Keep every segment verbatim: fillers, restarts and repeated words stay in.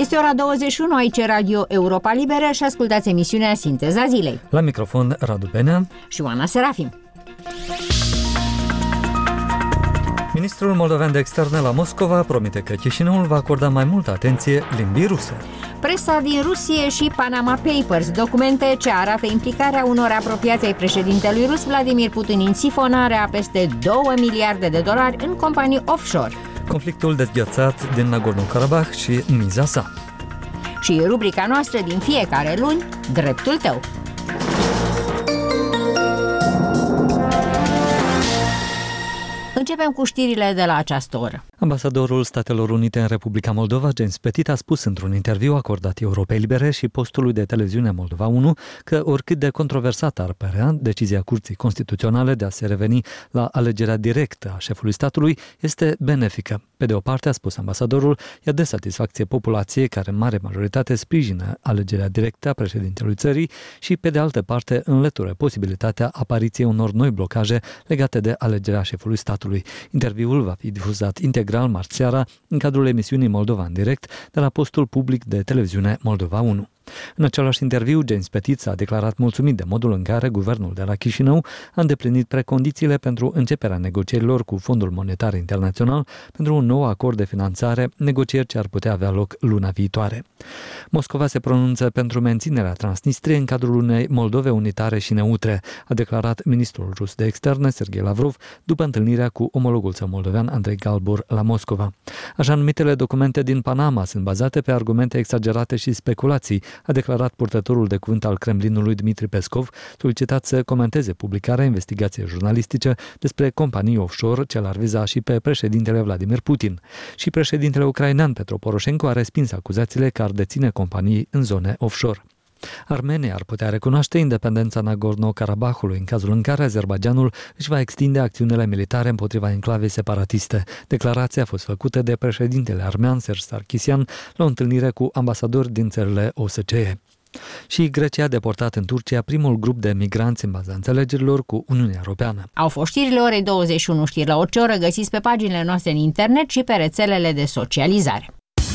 Este ora douăzeci și unu, aici Radio Europa Liberă și ascultați emisiunea Sinteza Zilei. La microfon Radu Benea și Oana Serafim. Ministrul moldovean de externe la Moscova promite că Chișinăul va acorda mai multă atenție limbii ruse. Presa din Rusie și Panama Papers, documente ce arată implicarea unor apropiați ai președintelui rus Vladimir Putin în sifonarea a peste două miliarde de dolari în companii offshore. Conflictul dezgheațat din Nagorno-Karabakh și miza sa. Și rubrica noastră din fiecare luni, Dreptul tău. Începem cu știrile de la această oră. Ambasadorul Statelor Unite în Republica Moldova, James Petit, a spus într-un interviu acordat Europei Libere și postului de televiziune Moldova unu că oricât de controversată ar părea decizia Curții Constituționale de a se reveni la alegerea directă a șefului statului, este benefică. Pe de o parte, a spus ambasadorul, ea dă satisfacție populației care în mare majoritate sprijină alegerea directă a președintelui țării și, pe de altă parte, înlătură posibilitatea apariției unor noi blocaje legate de alegerea șefului statului. Interviul va fi difuzat integral marți seara în cadrul emisiunii Moldova în direct de la postul public de televiziune Moldova unu. În același interviu, James Petit s-a declarat mulțumit de modul în care guvernul de la Chișinău a îndeplinit precondițiile pentru începerea negocierilor cu Fondul Monetar Internațional pentru un nou acord de finanțare, negocieri ce ar putea avea loc luna viitoare. Moscova se pronunță pentru menținerea Transnistriei în cadrul unei Moldove unitare și neutre, a declarat ministrul rus de externe, Sergei Lavrov, după întâlnirea cu omologul său moldovean, Andrei Galbur, la Moscova. Așa numitele documente din Panama sunt bazate pe argumente exagerate și speculații, a declarat purtătorul de cuvânt al Kremlinului Dmitri Peskov, solicitat să comenteze publicarea investigației jurnalistice despre companii offshore ce l-ar viza și pe președintele Vladimir Putin. Și președintele ucrainean Petro Poroșenko a respins acuzațiile că ar deține companii în zone offshore. Armenia ar putea recunoaște independența Nagorno-Karabahului în cazul în care Azerbaidjanul își va extinde acțiunile militare împotriva enclavei separatiste. Declarația a fost făcută de președintele armean Serge Sarkisian la o întâlnire cu ambasadori din țările O S C E. Și Grecia a deportat în Turcia primul grup de migranți în baza înțelegerilor cu Uniunea Europeană. Au fost știrile orei douăzeci și unu, știri la orice oră, găsiți pe paginile noastre în internet și pe rețelele de socializare.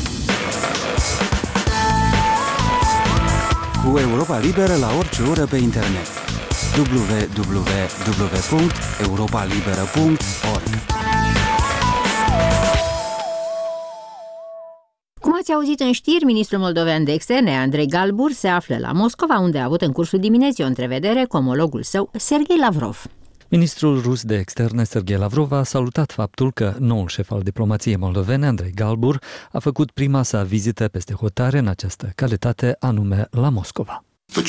Cu Europa Liberă la orice oră pe internet. w w w punct europa liberă punct org. Cum ați auzit în știri, ministrul moldovean de externe, Andrei Galbur, se află la Moscova, unde a avut în cursul dimineții o întrevedere cu omologul său, Sergei Lavrov. Ministrul rus de externe, Sergei Lavrov, a salutat faptul că noul șef al diplomației moldovene, Andrei Galbur, a făcut prima sa vizită peste hotare în această calitate, anume la Moscova.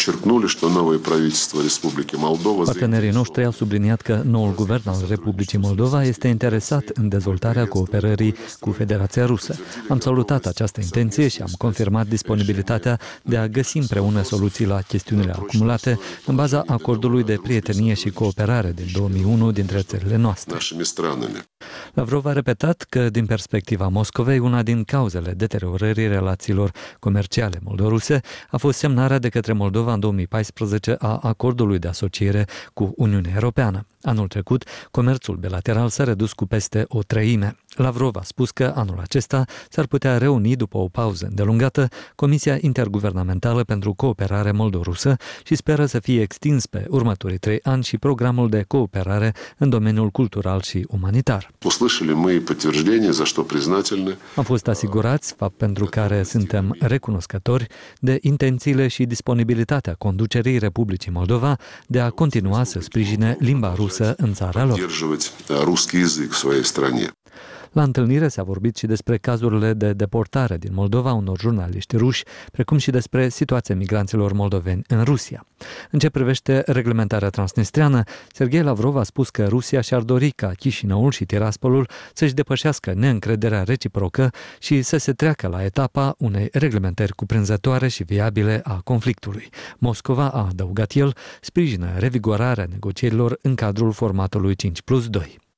Partenerii noștri au subliniat că noul guvern al Republicii Moldova este interesat în dezvoltarea cooperării cu Federația Rusă. Am salutat această intenție și am confirmat disponibilitatea de a găsi împreună soluții la chestiunile acumulate în baza acordului de prietenie și cooperare din două mii unu dintre țările noastre. Lavrov a repetat că, din perspectiva Moscovei, una din cauzele deteriorării relațiilor comerciale moldo-ruse a fost semnarea de către Moldova în două mii paisprezece a acordului de asociere cu Uniunea Europeană. Anul trecut, comerțul bilateral s-a redus cu peste o treime. Lavrov a spus că anul acesta s-ar putea reuni, după o pauză îndelungată, Comisia Interguvernamentală pentru Cooperare Moldo-Rusă și speră să fie extins pe următorii trei ani și programul de cooperare în domeniul cultural și umanitar. Am fost asigurați, fapt pentru care suntem recunoscători, de intențiile și disponibilitatea conducerii Republicii Moldova de a continua să sprijine limba rusă în țara lor. La întâlnire s-a vorbit și despre cazurile de deportare din Moldova unor jurnaliști ruși, precum și despre situația migranților moldoveni în Rusia. În ce privește reglementarea transnistriană, Sergei Lavrov a spus că Rusia și-ar dori ca Chișinăul și Tiraspolul să-și depășească neîncrederea reciprocă și să se treacă la etapa unei reglementări cuprinzătoare și viabile a conflictului. Moscova, a adăugat el, sprijină revigorarea negocierilor în cadrul formatului cinci plus doi.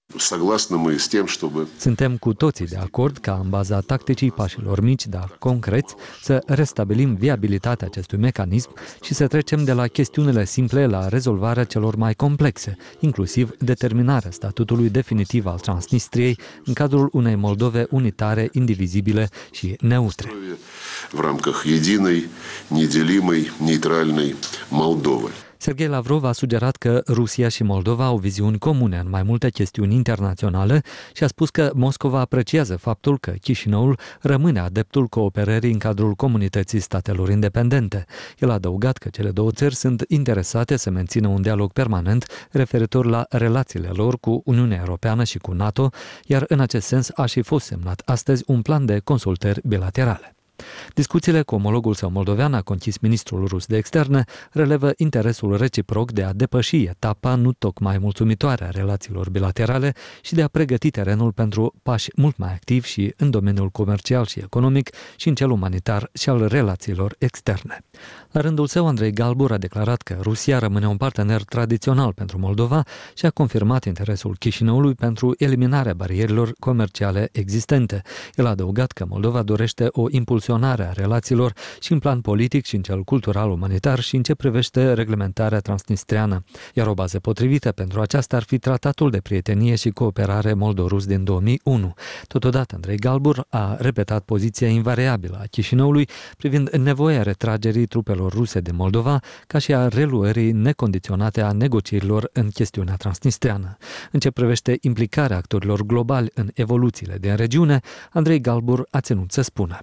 Suntem cu toții de acord ca în baza tacticii pașilor mici, dar concreți, să restabilim viabilitatea acestui mecanism și să trecem de la chestiunile simple la rezolvarea celor mai complexe, inclusiv determinarea statutului definitiv al Transnistriei în cadrul unei Moldove unitare, indivizibile și neutre. În рамках единой, неделимой, нейтральной Молдовы. Serghei Lavrov a sugerat că Rusia și Moldova au viziuni comune în mai multe chestiuni internaționale și a spus că Moscova apreciază faptul că Chișinăul rămâne adeptul cooperării în cadrul comunității statelor independente. El a adăugat că cele două țări sunt interesate să mențină un dialog permanent referitor la relațiile lor cu Uniunea Europeană și cu NATO, iar în acest sens a și fost semnat astăzi un plan de consultări bilaterale. Discuțiile cu omologul său moldovean, a conchis ministrul rus de externe, relevă interesul reciproc de a depăși etapa nu tocmai mulțumitoare a relațiilor bilaterale și de a pregăti terenul pentru pași mult mai activi și în domeniul comercial și economic și în cel umanitar și al relațiilor externe. La rândul său, Andrei Galbur a declarat că Rusia rămâne un partener tradițional pentru Moldova și a confirmat interesul Chișinăului pentru eliminarea barierilor comerciale existente. El a adăugat că Moldova dorește o impulsionare a relațiilor și în plan politic și în cel cultural umanitar și în ce privește reglementarea transnistreană, iar o bază potrivită pentru aceasta ar fi tratatul de prietenie și cooperare moldo-rus din două mii unu. Totodată, Andrei Galbur a repetat poziția invariabilă a Chișinăului privind nevoia retragerii trupelor ruse din Moldova, ca și a reluării necondiționate a negocierilor în chestiunea transnistreană. În ce privește implicarea actorilor globali în evoluțiile din regiune, Andrei Galbur a ținut să spună: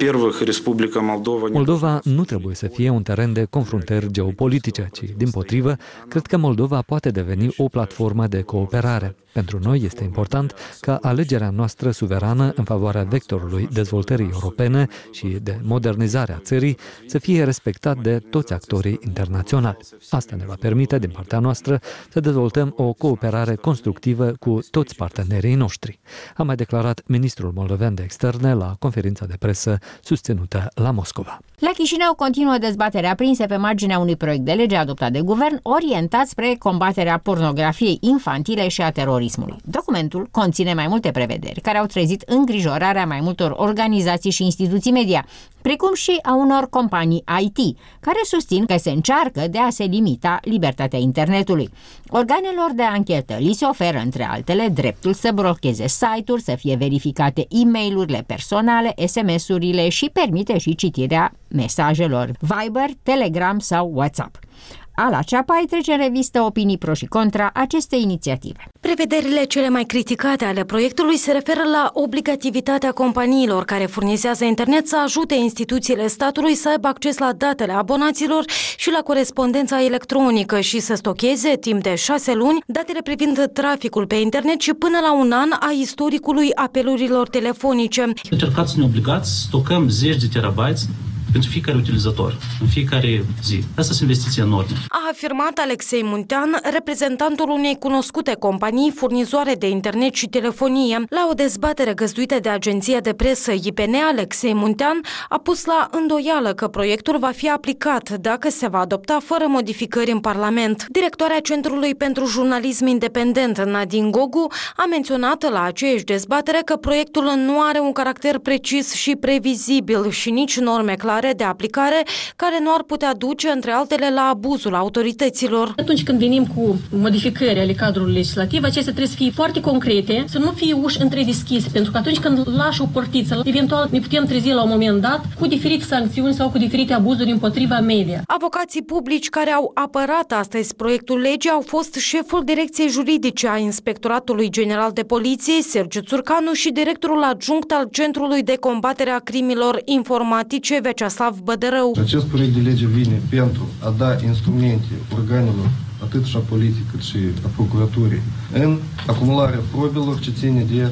Moldova nu trebuie să fie un teren de confruntări geopolitice, ci, dimpotrivă, cred că Moldova poate deveni o platformă de cooperare. Pentru noi este important ca alegerea noastră suverană în favoarea vectorului dezvoltării europene și de modernizarea țării să fie respectat de toți actorii internaționali. Asta ne va permite, din partea noastră, să dezvoltăm o cooperare constructivă cu toți partenerii noștri, a mai declarat ministrul moldovean de externe la conferința de presă susținută la Moscova. La Chișinău continuă dezbaterea aprinse pe marginea unui proiect de lege adoptat de guvern orientat spre combaterea pornografiei infantile și a terorismului. Documentul conține mai multe prevederi care au trezit îngrijorarea mai multor organizații și instituții media, precum și a unor companii I T, care susțin că se încearcă de a se limita libertatea internetului. Organelor de anchetă li se oferă, între altele, dreptul să blocheze site-uri, să fie verificate e-mail-urile personale, S M S-urile și permite și citirea mesajelor Viber, Telegram sau WhatsApp. Ala Ceapai trece în revistă opinii pro și contra acestei inițiative. Prevederile cele mai criticate ale proiectului se referă la obligativitatea companiilor care furnizează internet să ajute instituțiile statului să aibă acces la datele abonaților și la corespondența electronică și să stocheze timp de șase luni datele privind traficul pe internet și până la un an a istoricului apelurilor telefonice. Încercați să ne obligați să stocăm zeci de terabytes pentru fiecare utilizator, în fiecare zi. Asta sunt investiții enorme. A afirmat Alexei Muntean, reprezentantul unei cunoscute companii furnizoare de internet și telefonie. La o dezbatere găzduită de agenția de presă I P N, Alexei Muntean a pus la îndoială că proiectul va fi aplicat dacă se va adopta fără modificări în Parlament. Directoarea Centrului pentru Jurnalism Independent, Nadine Gogu, a menționat la aceeași dezbatere că proiectul nu are un caracter precis și previzibil și nici norme clare de aplicare care nu ar putea duce, între altele, la abuzul autorităților. Atunci când venim cu modificări ale cadrului legislativ, acestea trebuie să fie foarte concrete, să nu fie uși întredeschise, pentru că atunci când lași o portiță, eventual ne putem trezi la un moment dat cu diferite sancțiuni sau cu diferite abuzuri împotriva media. Avocații publici care au apărat astăzi proiectul legii au fost șeful Direcției Juridice a Inspectoratului General de Poliție, Sergiu Țurcanu, și directorul adjunct al Centrului de Combatere a Crimilor Informatice, Veceslav Bădărău. Acest proiect de lege vine pentru a da instrumente organelor atât și a poliției cât și a procuraturii în acumularea probelor ce ține de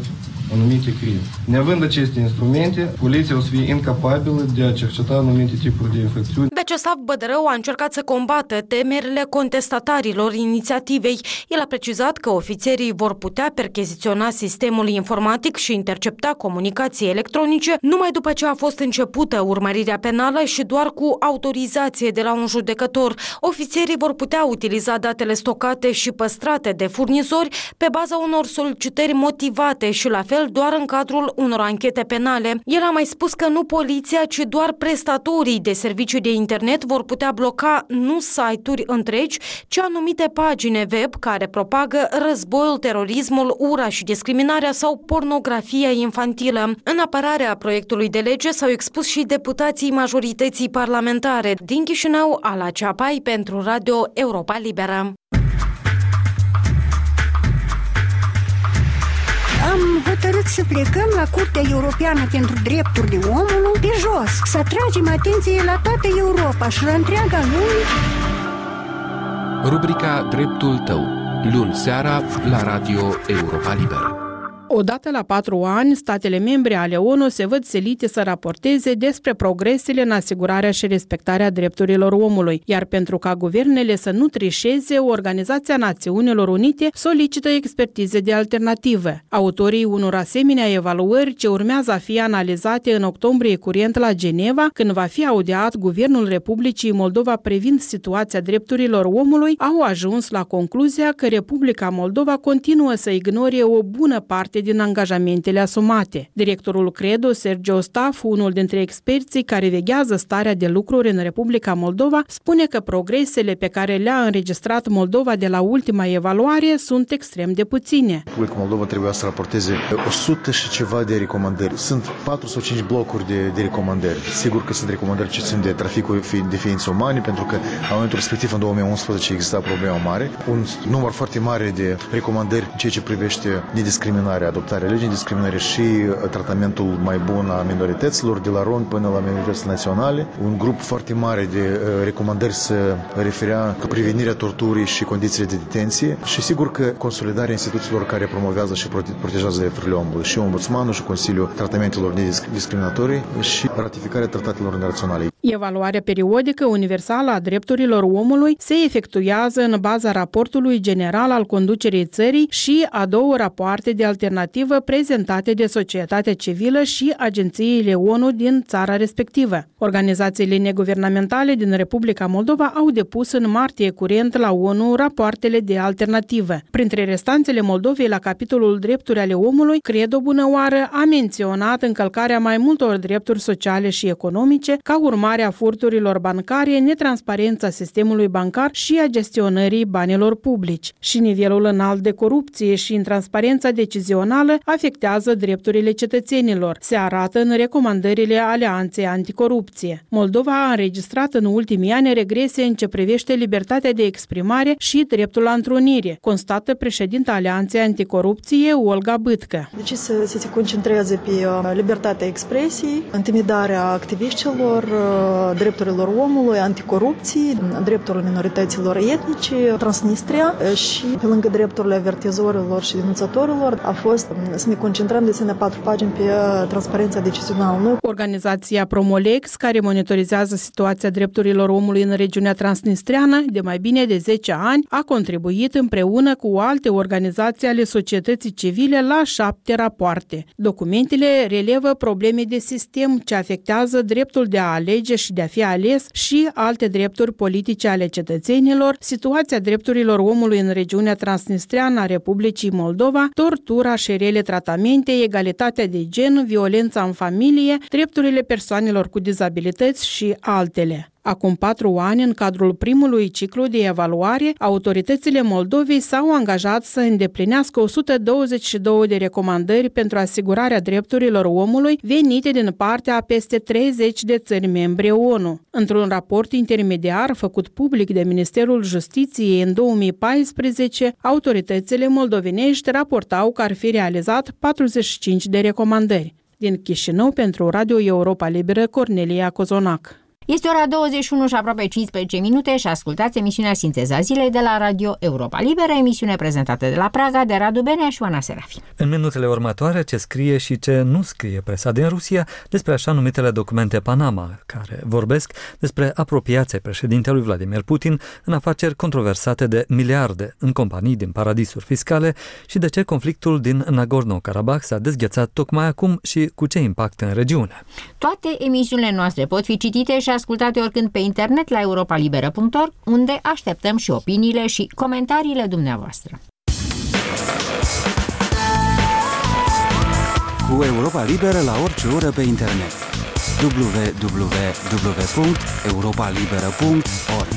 anumite crime. Neavând aceste instrumente, poliția o să fie incapabilă de a cerceta anumite tipuri de infracțiuni. Vyacheslav Bădărău a încercat să combată temerile contestatarilor inițiativei. El a precizat că ofițerii vor putea percheziționa sistemul informatic și intercepta comunicații electronice numai după ce a fost începută urmărirea penală și doar cu autorizație de la un judecător. Ofițerii vor putea utiliza datele stocate și păstrate de furnizori pe baza unor solicitări motivate și la fel doar în cadrul unor anchete penale. El a mai spus că nu poliția, ci doar prestatorii de servicii de internet vor putea bloca nu site-uri întregi, ci anumite pagini web care propagă războiul, terorismul, ura și discriminarea sau pornografia infantilă. În apărarea proiectului de lege s-au expus și deputații majorității parlamentare. Din Chișinău, Ala Ceapai pentru Radio Europa Liberă. Am hotărât să plecăm la Curtea Europeană pentru Drepturile Omului pe jos, să atragem atenție la toată Europa și la întreaga lume. Rubrica Dreptul tău, luni seara la Radio Europa Liberă. Odată la patru ani, statele membre ale O N U se văd silite să raporteze despre progresele în asigurarea și respectarea drepturilor omului, iar pentru ca guvernele să nu trișeze, Organizația Națiunilor Unite solicită expertize de alternative. Autorii unor asemenea evaluări, ce urmează a fi analizate în octombrie curent la Geneva, când va fi audiat Guvernul Republicii Moldova privind situația drepturilor omului, au ajuns la concluzia că Republica Moldova continuă să ignore o bună parte din angajamentele asumate. Directorul Credo, Sergiu Staf, unul dintre experții care veghează starea de lucruri în Republica Moldova, spune că progresele pe care le-a înregistrat Moldova de la ultima evaluare sunt extrem de puține. Republica Moldova trebuia să raporteze o sută și ceva de recomandări. Sunt patru sau cinci blocuri de, de recomandări. Sigur că sunt recomandări ce țin de traficul de ființe umane, pentru că la momentul respectiv, în două mii unsprezece, exista problema mare. Un număr foarte mare de recomandări în ceea ce privește nediscriminarea, adoptarea legii discriminării și tratamentul mai bun a minorităților, de la rom până la minoritățile naționale. Un grup foarte mare de recomandări se referea la prevenirea torturii și condițiile de detenție și sigur că consolidarea instituțiilor care promovează și protejează drepturile omului, și Ombudsmanul și Consiliul Tratamentelor Nediscriminatorii și ratificarea tratatelor internaționale. Evaluarea periodică universală a drepturilor omului se efectuează în baza raportului general al conducerii țării și a două rapoarte de alternativă prezentate de societatea civilă și agențiile O N U din țara respectivă. Organizațiile neguvernamentale din Republica Moldova au depus în martie curent la O N U rapoartele de alternativă. Printre restanțele Moldovei la capitolul drepturi ale omului, Credo Bunăoară a menționat încălcarea mai multor drepturi sociale și economice ca urmare a furturilor bancare, netransparența sistemului bancar și a gestionării banilor publici. Și nivelul înalt de corupție și intransparența decizională afectează drepturile cetățenilor, se arată în recomandările Alianței Anticorupție. Moldova a înregistrat în ultimii ani regrese în ce privește libertatea de exprimare și dreptul la întrunire, constată președinta Alianței Anticorupție, Olga Bâtcă. Deci să, să se concentreze pe libertatea expresiei, intimidarea activiștilor, drepturilor omului, anticorupții, drepturile minorităților etnice, Transnistria și pe lângă drepturile avertizorilor și denunțătorilor a fost să ne concentrăm de asemenea patru pagini pe transparența decizională. Organizația Promolex, care monitorizează situația drepturilor omului în regiunea transnistreană de mai bine de zece ani, a contribuit împreună cu alte organizații ale societății civile la șapte rapoarte. Documentele relevă probleme de sistem ce afectează dreptul de a alege și de a fi ales și alte drepturi politice ale cetățenilor, situația drepturilor omului în regiunea transnistreană a Republicii Moldova, tortura și rele tratamente, egalitatea de gen, violența în familie, drepturile persoanelor cu dizabilități și altele. Acum patru ani, în cadrul primului ciclu de evaluare, autoritățile Moldovei s-au angajat să îndeplinească o sută douăzeci și două de recomandări pentru asigurarea drepturilor omului venite din partea a peste treizeci de țări membre O N U. Într-un raport intermediar făcut public de Ministerul Justiției în două mii paisprezece, autoritățile moldovenești raportau că ar fi realizat patruzeci și cinci de recomandări. Din Chișinău, pentru Radio Europa Liberă, Cornelia Cozonac. Este ora douăzeci și unu și aproape cincisprezece minute și ascultați emisiunea Sinteza Zilei de la Radio Europa Liberă, emisiune prezentată de la Praga de Radu Benea și Oana Serafin. În minutele următoare, ce scrie și ce nu scrie presa din Rusia despre așa numitele documente Panama, care vorbesc despre apropiația președintelui Vladimir Putin în afaceri controversate de miliarde în companii din paradisuri fiscale și de ce conflictul din Nagorno-Karabakh s-a dezghețat tocmai acum și cu ce impact în regiune. Toate emisiunile noastre pot fi citite și ascultate oricând pe internet la europa liberă punct org, unde așteptăm și opiniile și comentariile dumneavoastră. Cu Europa Liberă la orice oră pe internet. w w w punct europa liberă punct org.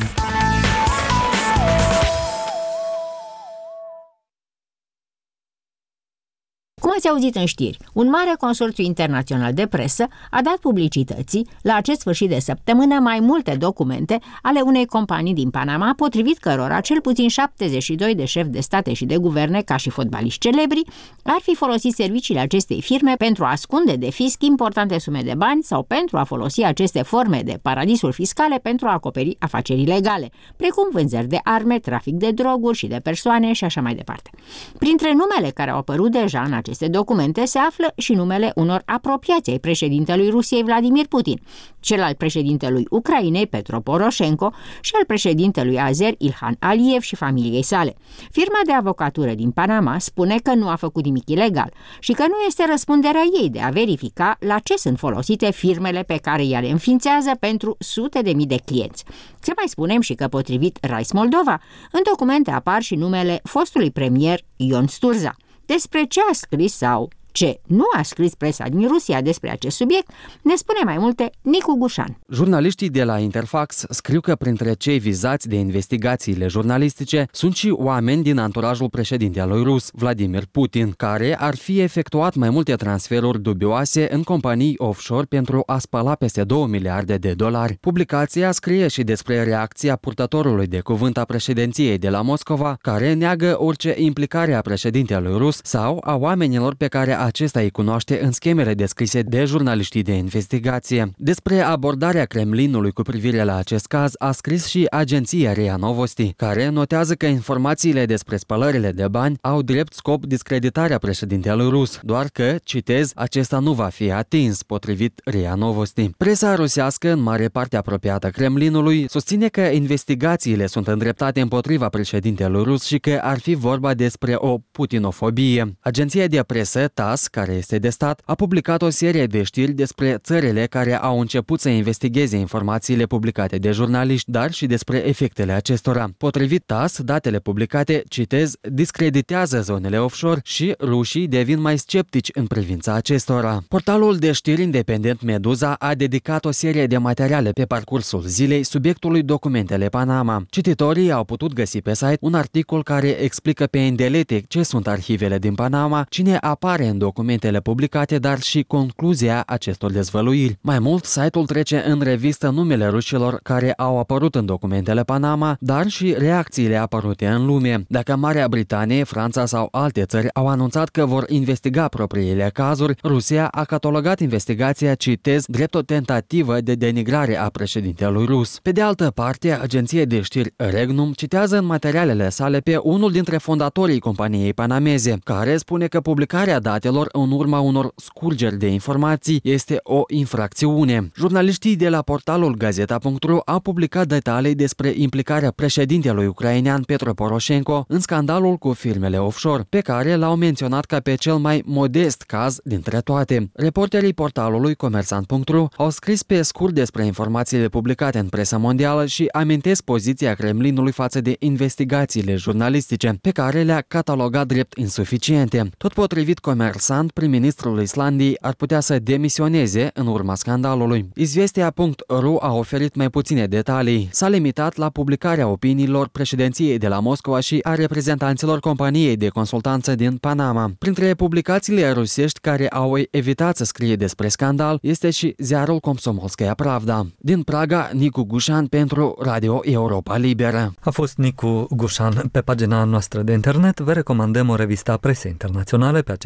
Cum ați auzit în știri, un mare consorțiu internațional de presă a dat publicității la acest sfârșit de săptămână mai multe documente ale unei companii din Panama, potrivit cărora cel puțin șaptezeci și doi de șefi de state și de guverne, ca și fotbaliști celebri, ar fi folosit serviciile acestei firme pentru a ascunde de fisc importante sume de bani sau pentru a folosi aceste forme de paradisuri fiscale pentru a acoperi afaceri ilegale, precum vânzări de arme, trafic de droguri și de persoane și așa mai departe. Printre numele care au apărut deja în acest aceste documente se află și numele unor apropiați ai președintelui Rusiei Vladimir Putin, cel al președintelui Ucrainei Petro Poroșenko și al președintelui azer Ilhan Aliyev și familiei sale. Firma de avocatură din Panama spune că nu a făcut nimic ilegal și că nu este răspunderea ei de a verifica la ce sunt folosite firmele pe care ea le înființează pentru sute de mii de clienți. Să mai spunem și că, potrivit Rais Moldova, în documente apar și numele fostului premier Ion Sturza. Despre ce a scris sau ce nu a scris presa din Rusia despre acest subiect, ne spune mai multe Nicu Gușan. Jurnaliștii de la Interfax scriu că printre cei vizați de investigațiile jurnalistice sunt și oameni din anturajul președintelui rus, Vladimir Putin, care ar fi efectuat mai multe transferuri dubioase în companii offshore pentru a spăla peste două miliarde de dolari. Publicația scrie și despre reacția purtătorului de cuvânt a președinției de la Moscova, care neagă orice implicare a președintelui rus sau a oamenilor pe care acesta îi cunoaște în schemele descrise de jurnaliștii de investigație. Despre abordarea Kremlinului cu privire la acest caz a scris și agenția RIA Novosti, care notează că informațiile despre spălările de bani au drept scop discreditarea președintelui rus, doar că, citez, acesta nu va fi atins, potrivit RIA Novosti. Presa rusească, în mare parte apropiată Kremlinului, susține că investigațiile sunt îndreptate împotriva președintelui rus și că ar fi vorba despre o putinofobie. Agenția de presă T A S, care este de stat, a publicat o serie de știri despre țările care au început să investigheze informațiile publicate de jurnaliști, dar și despre efectele acestora. Potrivit T A S, datele publicate, citez, discreditează zonele offshore și rușii devin mai sceptici în privința acestora. Portalul de știri independent Meduza a dedicat o serie de materiale pe parcursul zilei subiectului documentele Panama. Cititorii au putut găsi pe site un articol care explică pe îndelete ce sunt arhivele din Panama, cine apare în documentele publicate, dar și concluzia acestor dezvăluiri. Mai mult, site-ul trece în revistă numele rușilor care au apărut în documentele Panama, dar și reacțiile apărute în lume. Dacă Marea Britanie, Franța sau alte țări au anunțat că vor investiga propriile cazuri, Rusia a catalogat investigația, citez, drept o tentativă de denigrare a președintelui rus. Pe de altă parte, agenția de știri Regnum citează în materialele sale pe unul dintre fondatorii companiei panameze, care spune că publicarea datelor în urma unor scurgeri de informații este o infracțiune. Jurnaliștii de la portalul Gazeta punct ru au publicat detalii despre implicarea președintelui ucrainean Petro Poroșenko în scandalul cu firmele offshore, pe care l-au menționat ca pe cel mai modest caz dintre toate. Reporterii portalului Comerțant punct ru au scris pe scurt despre informațiile publicate în presa mondială și amintesc poziția Kremlinului față de investigațiile jurnalistice, pe care le-a catalogat drept insuficiente. Tot potrivit Comerțant, prim-ministrul Islandei ar putea să demisioneze în urma scandalului. Izvestia punct ru a oferit mai puține detalii. S-a limitat la publicarea opiniilor președinției de la Moscova și a reprezentanților companiei de consultanță din Panama. Printre publicațiile rusești care au evitat să scrie despre scandal este și ziarul Komsomolskaya Pravda. Din Praga, Nicu Gușan pentru Radio Europa Liberă. A fost Nicu Gușan. Pe pagina noastră de internet vă recomandăm o revistă a presei internaționale pe acest subiect,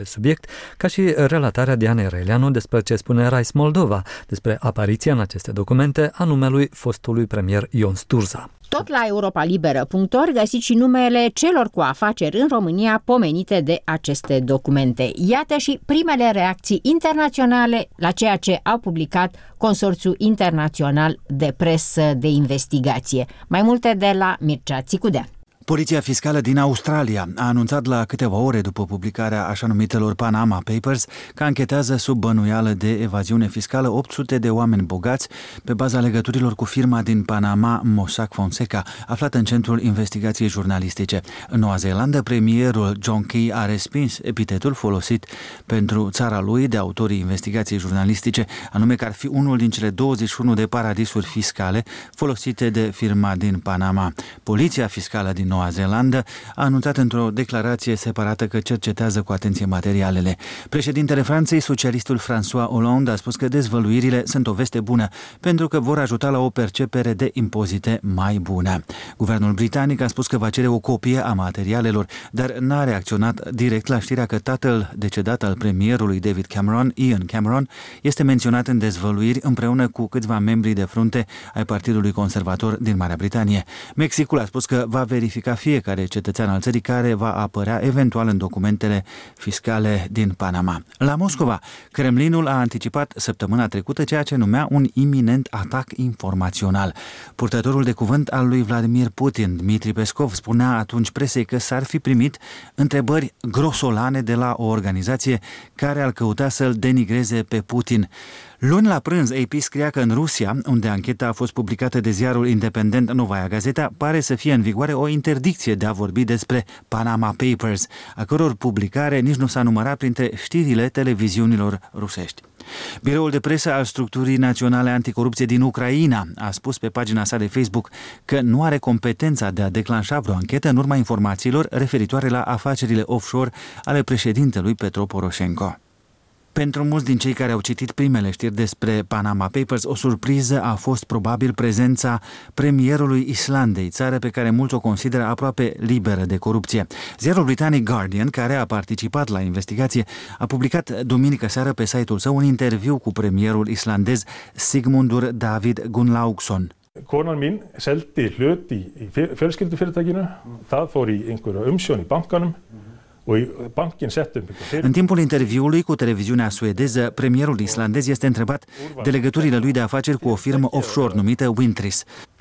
conflict, ca și relatarea Dianei Răileanu despre ce spune Rise Moldova, despre apariția în aceste documente a numelui fostului premier Ion Sturza. Tot la europa liberă punct org găsiți și numele celor cu afaceri în România pomenite de aceste documente. Iată și primele reacții internaționale la ceea ce au publicat Consorțiul Internațional de Presă de Investigație. Mai multe de la Mircea Țicudea. Poliția fiscală din Australia a anunțat la câteva ore după publicarea așa numitelor Panama Papers că anchetează sub bănuială de evaziune fiscală opt sute de oameni bogați pe baza legăturilor cu firma din Panama Mossack Fonseca, aflată în centrul investigației jurnalistice. În Noua Zeelandă, premierul John Key a respins epitetul folosit pentru țara lui de autorii investigației jurnalistice, anume că ar fi unul din cele douăzeci și unu de paradisuri fiscale folosite de firma din Panama. Poliția fiscală din Noua Zeelandă a anunțat într-o declarație separată că cercetează cu atenție materialele. Președintele Franței, socialistul François Hollande, a spus că dezvăluirile sunt o veste bună pentru că vor ajuta la o percepere de impozite mai bună. Guvernul britanic a spus că va cere o copie a materialelor, dar n-a reacționat direct la știrea că tatăl decedat al premierului David Cameron, Ian Cameron, este menționat în dezvăluiri împreună cu câțiva membri de frunte ai Partidului Conservator din Marea Britanie. Mexicul a spus că va verifica fiecare cetățean al țării care va apărea eventual în documentele fiscale din Panama. La Moscova, Kremlinul a anticipat săptămâna trecută ceea ce numea un iminent atac informațional. Purtătorul de cuvânt al lui Vladimir Putin, Dmitri Peskov, spunea atunci presei că s-ar fi primit întrebări grosolane de la o organizație care ar căuta să-l denigreze pe Putin. Luni la prânz, A P scria că în Rusia, unde ancheta a fost publicată de ziarul independent Novaya Gazeta, pare să fie în vigoare o interdicție de a vorbi despre Panama Papers, a căror publicare nici nu s-a numărat printre știrile televiziunilor rusești. Biroul de presă al Structurii Naționale Anticorupție din Ucraina a spus pe pagina sa de Facebook că nu are competența de a declanșa vreo anchetă în urma informațiilor referitoare la afacerile offshore ale președintelui Petro Poroșenko. Pentru mulți din cei care au citit primele știri despre Panama Papers, o surpriză a fost probabil prezența premierului Islandei, țară pe care mulți o consideră aproape liberă de corupție. Ziarul britanic Guardian, care a participat la investigație, a publicat duminică seară pe site-ul său un interviu cu premierul islandez Sigmundur David Gunnlaugsson. Konan mín seldi hlut í fjölskyldufyrirtækinu. Það fór í einhverja umsjón í bankanum. În timpul interviului cu televiziunea suedeză, premierul islandez este întrebat de legăturile lui de afaceri cu o firmă offshore numită Wintris.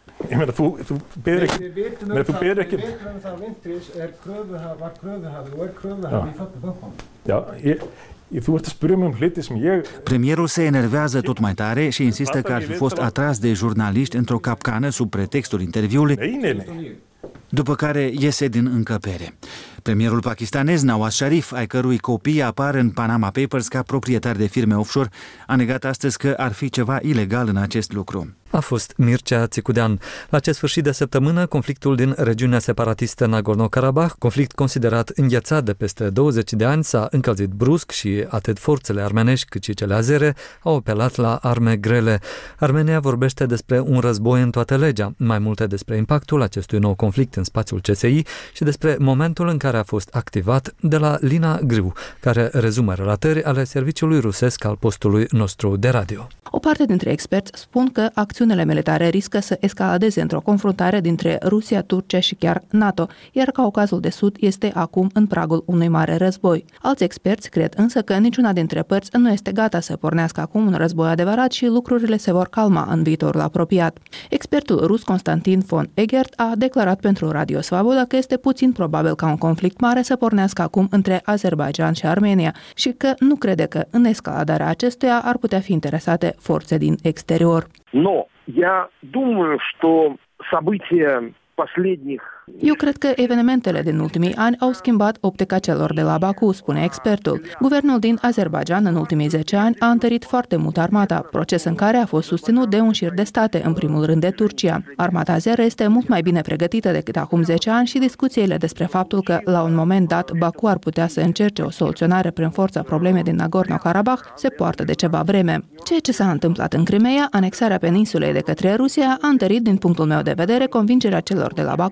Premierul se enervează tot mai tare și insistă că ar fi fost atras de jurnaliști într-o capcană sub pretextul interviului, după care iese din încăpere. Premierul pakistanez Nawaz Sharif, ai cărui copii apar în Panama Papers ca proprietari de firme offshore, a negat astăzi că ar fi ceva ilegal în acest lucru. A fost Mircea Țicudean. La acest sfârșit de săptămână, conflictul din regiunea separatistă Nagorno-Karabakh, conflict considerat înghețat de peste douăzeci de ani, s-a încălzit brusc și atât forțele armenești cât și cele azere au apelat la arme grele. Armenia vorbește despre un război în toată legea, mai multe despre impactul acestui nou conflict în spațiul C S I și despre momentul în care a fost activat de la Lina Griu, care rezumă relatări ale serviciului rusesc al postului nostru de radio. O parte dintre experți spun că acțiunile militare riscă să escaladeze într-o confruntare dintre Rusia, Turcia și chiar NATO, iar Caucazul de Sud este acum în pragul unui mare război. Alți experți cred însă că niciuna dintre părți nu este gata să pornească acum un război adevărat și lucrurile se vor calma în viitorul apropiat. Expertul rus Konstantin von Egert a declarat pentru Radio Svaboda că este puțin probabil ca un conflict mare să pornească acum între Azerbaidjan și Armenia și că nu crede că în escaladarea acestuia ar putea fi interesate forțe din exterior. Но я думаю, что события последних Eu cred că evenimentele din ultimii ani au schimbat optica celor de la Baku, spune expertul. Guvernul din Azerbaidjan în ultimii zece ani a întărit foarte mult armata, proces în care a fost susținut de un șir de state, în primul rând de Turcia. Armata azeră este mult mai bine pregătită decât acum zece ani și discuțiile despre faptul că la un moment dat Baku ar putea să încerce o soluționare prin forța problemei din Nagorno-Karabakh se poartă de ceva vreme. Ceea ce s-a întâmplat în Crimea, anexarea peninsulei de către Rusia, a întărit din punctul meu de vedere convingerea celor de la Baku că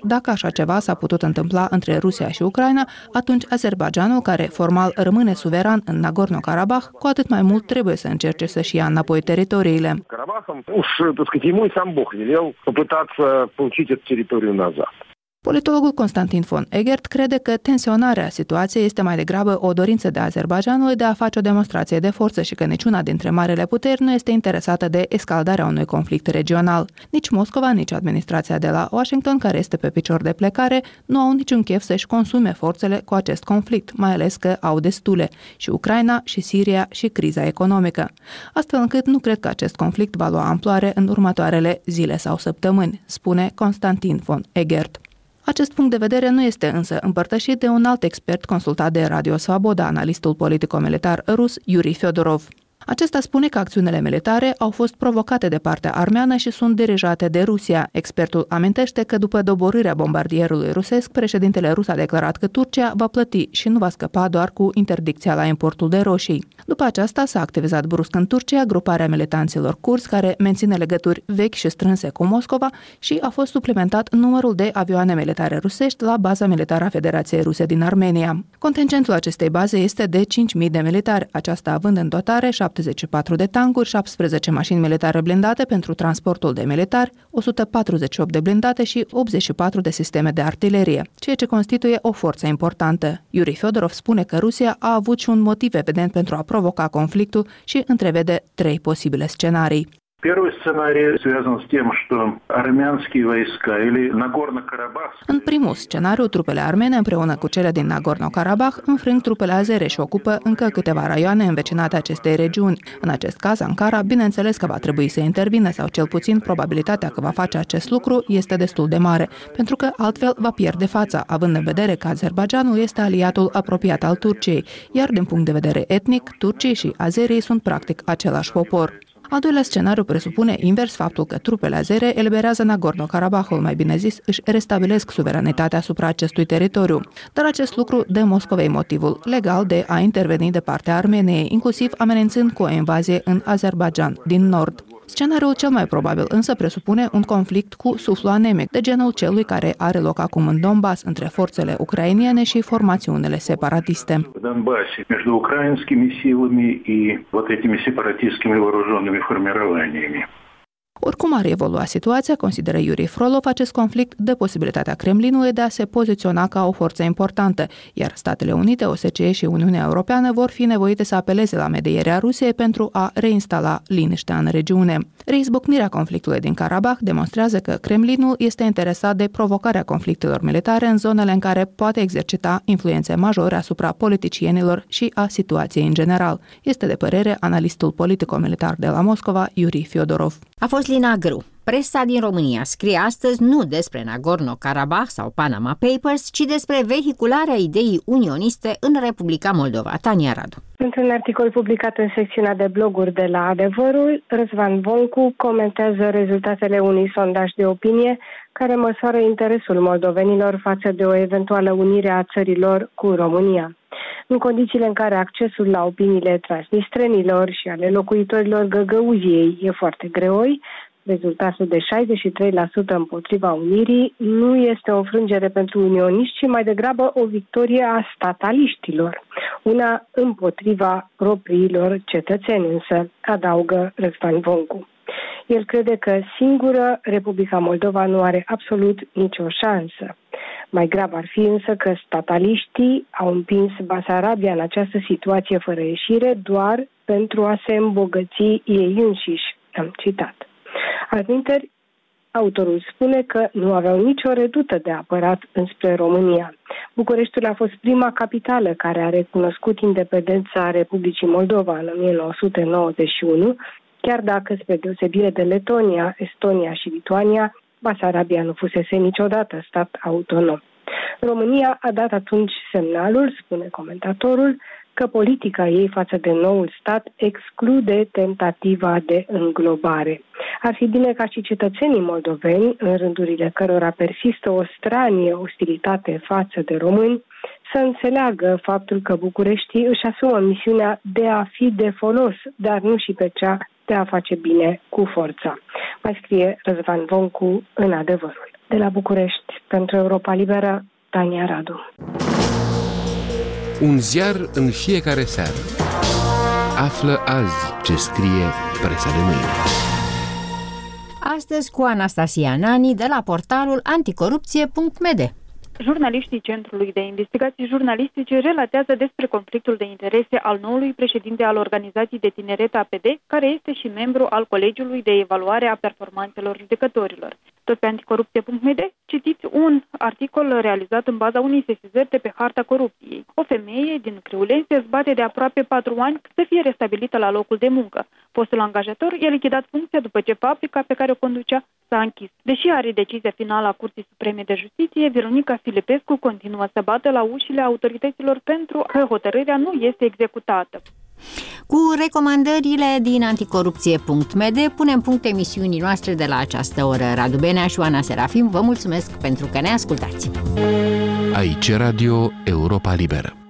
dacă așa ceva s-a putut întâmpla între Rusia și Ucraina, atunci Azerbaidjanul, care formal rămâne suveran în Nagorno-Karabakh, cu atât mai mult trebuie să încerce să-și ia înapoi teritoriile. Уж, так сказать, ему и сам Бог велел попытаться получить эту территорию назад. Politologul Constantin von Egert crede că tensionarea situației este mai degrabă o dorință de Azerbaidjanului de a face o demonstrație de forță și că niciuna dintre marele puteri nu este interesată de escaladarea unui conflict regional. Nici Moscova, nici administrația de la Washington, care este pe picior de plecare, nu au niciun chef să-și consume forțele cu acest conflict, mai ales că au destule, și Ucraina, și Siria, și criza economică. Astfel încât nu cred că acest conflict va lua amploare în următoarele zile sau săptămâni, spune Constantin von Egert. Acest punct de vedere nu este însă împărtășit de un alt expert consultat de Radio Svaboda, analistul politico-militar rus Yuri Fyodorov. Acesta spune că acțiunile militare au fost provocate de partea armeană și sunt dirijate de Rusia. Expertul amintește că după doborârea bombardierului rusesc, președintele rus a declarat că Turcia va plăti și nu va scăpa doar cu interdicția la importul de roșii. După aceasta s-a activizat brusc în Turcia gruparea militanților kurzi care menține legături vechi și strânse cu Moscova și a fost suplimentat numărul de avioane militare rusești la baza militară a Federației Ruse din Armenia. Contingentul acestei baze este de cinci mii de militari, aceasta având în dotare șaptezeci și patru de tancuri, șaptesprezece mașini militare blindate pentru transportul de militari, o sută patruzeci și opt de blindate și optzeci și patru de sisteme de artilerie, ceea ce constituie o forță importantă. Yuri Fyodorov spune că Rusia a avut și un motiv evident pentru a provoca conflictul și întrevede trei posibile scenarii. Первый сценарий связан с тем, что армянские войска или Nagorno-Karabakh. În primul scenariu, trupele armene împreună cu cele din Nagorno-Karabakh înfrâng trupele azere și ocupă încă câteva raioane învecinate acestei regiuni. În acest caz, Ankara, bineînțeles că va trebui să intervină sau cel puțin probabilitatea că va face acest lucru este destul de mare, pentru că altfel va pierde fața, având în vedere că Azerbaidjanul este aliatul apropiat al Turciei, iar din punct de vedere etnic, turcii și azerii sunt practic același popor. Al doilea scenariu presupune invers faptul că trupele azere eliberează Nagorno-Karabakhul, mai bine zis, își restabilesc suveranitatea asupra acestui teritoriu. Dar acest lucru dă Moscovei motivul legal de a interveni de partea Armeniei, inclusiv amenințând cu o invazie în Azerbaidjan din nord. Scenariul cel mai probabil însă presupune un conflict cu suflu anemic, de genul celui care are loc acum în Donbass, între forțele ucrainiene și formațiunile separatiste. Donbass, между украинскими силами и вот этими сепаратистскими вооруженными формированиями. Oricum ar evolua situația, consideră Yuri Frolov, acest conflict dă posibilitatea Kremlinului de a se poziționa ca o forță importantă, iar Statele Unite, O S C E și Uniunea Europeană vor fi nevoite să apeleze la medierea Rusiei pentru a reinstala liniștea în regiune. Reizbucnirea conflictului din Karabakh demonstrează că Kremlinul este interesat de provocarea conflictelor militare în zonele în care poate exercita influențe majore asupra politicienilor și a situației în general. Este de părere analistul politico-militar de la Moscova, Yuri Fyodorov. A fost Lina Gru. Presa din România scrie astăzi nu despre Nagorno-Karabakh sau Panama Papers, ci despre vehicularea ideii unioniste în Republica Moldova. Tania Radu. Într-un articol publicat în secțiunea de bloguri de la Adevărul, Răzvan Voncu comentează rezultatele unui sondaj de opinie care măsoară interesul moldovenilor față de o eventuală unire a țărilor cu România. În condițiile în care accesul la opiniile transnistrenilor și ale locuitorilor Găgăuziei e foarte greoi, rezultatul de șaizeci și trei la sută împotriva unirii nu este o înfrângere pentru unioniști, ci mai degrabă o victorie a stataliștilor, una împotriva propriilor cetățeni, însă, adaugă Răzvan Voncu. El crede că singură Republica Moldova nu are absolut nicio șansă. Mai grav ar fi însă că stataliștii au împins Basarabia în această situație fără ieșire doar pentru a se îmbogăți ei înșiși. Am citat. Altminteri, autorul spune că nu aveau nicio redută de apărat înspre România. Bucureștiul a fost prima capitală care a recunoscut independența Republicii Moldova în o mie nouă sute nouăzeci și unu, chiar dacă, spre deosebire de Letonia, Estonia și Lituania, Basarabia nu fusese niciodată stat autonom. România a dat atunci semnalul, spune comentatorul, că politica ei față de noul stat exclude tentativa de înglobare. Ar fi bine ca și cetățenii moldoveni, în rândurile cărora persistă o stranie ostilitate față de români, să înțeleagă faptul că Bucureștii își asumă misiunea de a fi de folos, dar nu și pe cea de a face bine cu forța. Mai scrie Răzvan Voncu în Adevărul. De la București, pentru Europa Liberă, Tania Radu. Un ziar în fiecare seară. Află azi ce scrie presa de mâine. Astăzi cu Anastasia Nani de la portalul anticorupție punct m d. Jurnaliștii Centrului de Investigații Jurnalistice relatează despre conflictul de interese al noului președinte al organizației de tineret A P D, care este și membru al Colegiului de Evaluare a Performanțelor Judecătorilor. Tot pe anticorupție punct m d citiți un articol realizat în baza unei sesizări de pe harta corupției. O femeie din Criuleni se zbate de aproape patru ani să fie restabilită la locul de muncă. Fostul angajator i-a lichidat funcția după ce fabrica pe care o conducea s-a închis. Deși are decizia finală a Curții Supreme de Justiție, Veronica Filipescu continuă să bată la ușile autorităților pentru că hotărârea nu este executată. Cu recomandările din anticorupție punct m d punem punct emisiunii noastre de la această oră. Radu Benea și Oana Serafim vă mulțumesc pentru că ne ascultați. Aici Radio Europa Liberă.